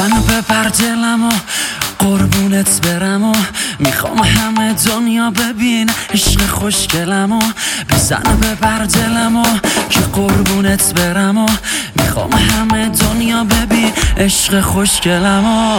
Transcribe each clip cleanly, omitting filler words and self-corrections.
بزن و ببر دلم و قربونت برم و میخوام همه دنیا ببین عشق خوشگلم و بزن و ببر دلم و که قربونت برم و میخوام همه دنیا ببین عشق خوشگلم و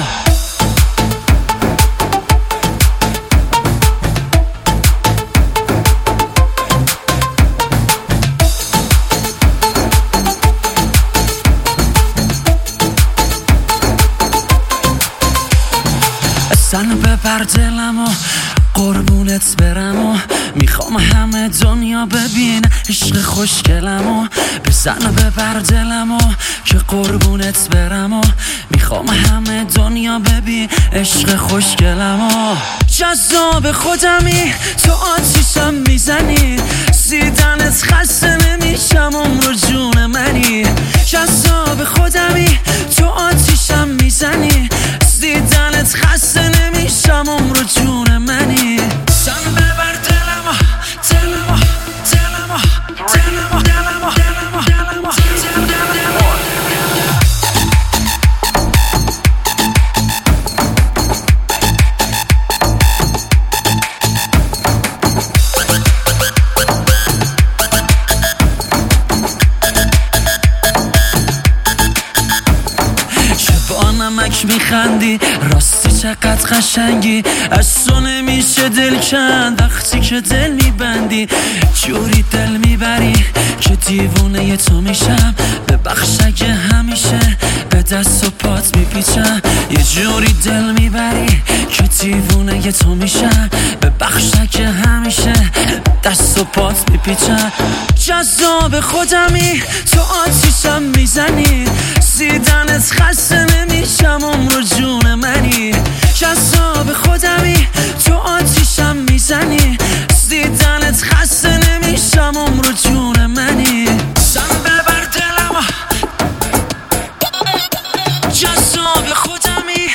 بزن و ببر دلم و قربونت برم و میخوام همه دنیا ببین عشق خوشگلم و بزن و ببر دلم و که قربونت برم و میخوام همه دنیا ببین عشق خوشگلم و جذاب خودمی تو آتیشم میزنی دیدنت خسته نمیشم عمر جون منی جذاب خودمی تو آتیشم میزنی دیدنت خسته نمیشم عمر جون منی زن ببر دلمو دلمو دلمو دلمو دلمو دلمو دلمو نمک میخندی راستی چقدر قشنگی از تو نمیشه دل کند وقتی که دل میبندی جوری دل میبری که دیوونه تو میشم ببخش اگه همیشه به دست و پات میپیچم یه جوری دل میبری که دیوونه تو میشم ببخش اگه همیشه دست و پات میپیچم جذاب خودمی تو آتیشم میزنی دیدنت خسته نمیشم عمر جون منی جذاب خودمی تو آتیشم میزنی دیدنت خسته نمیشم عمر جون منی زن ببر دلمو جذاب خودمی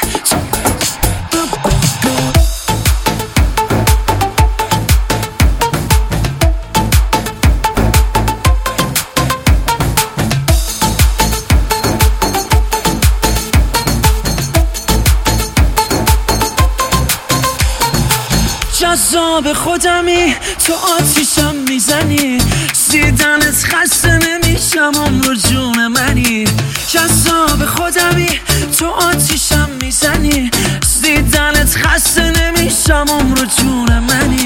جذاب خودمی تو آتیشم میزنی دیدنت خسته نمیشم عمر جون منی جذاب خودمی تو آتیشم میزنی دیدنت خسته نمیشم عمر جون منی